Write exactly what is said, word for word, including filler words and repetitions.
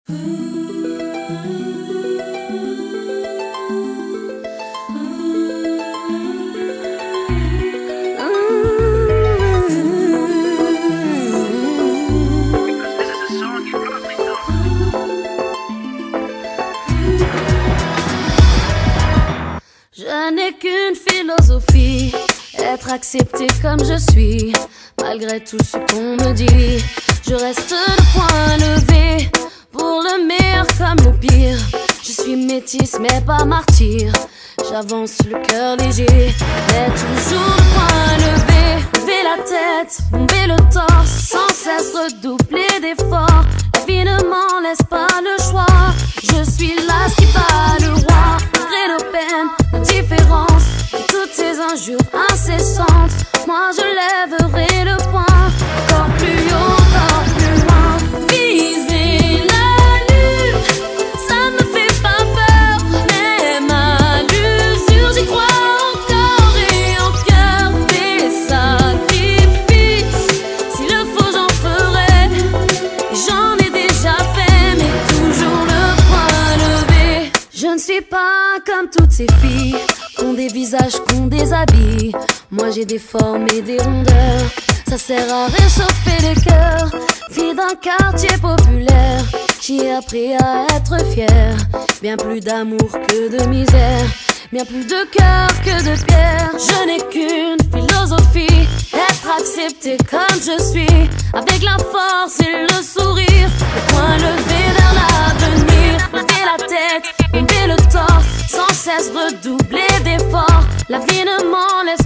Je n'ai qu'une philosophie, être accepté comme je suis. Malgré tout ce qu'on me dit, je reste le poing levé, pour le meilleur comme le pire. Je suis métisse mais pas martyr, j'avance le cœur léger, mais toujours le poing levé. Lever la tête, bomber le torse, sans cesse redoubler d'efforts. La vie ne m'en laisse pas le choix, je suis là qui bat le roi. Malgré nos peines, nos différences, et toutes ces injures incessantes, moi je lèverai le poing, encore plus haut, encore plus loin. Viser la lune, ça me fait pas peur, même à l'usure, j'y crois encore et en cœur. Des sacrifices, s'il le faut j'en ferai, et j'en ai déjà fait, mais toujours le poing levé. Je ne suis pas comme toutes ces filles, qu'ont des visages, qu'ont des habits. Moi j'ai des formes et des rondeurs, ça sert à réchauffer les cœurs. Fille d'un quartier populaire, j'y ai appris à être fière. Bien plus d'amour que de misère, bien plus de cœur que de pierre. Je n'ai qu'une philosophie, être accepté comme je suis, avec la force et le sourire, le poing levé vers l'avenir. Lever la tête, bomber le torse, sans cesse redoubler d'efforts. La vie ne m'en laisse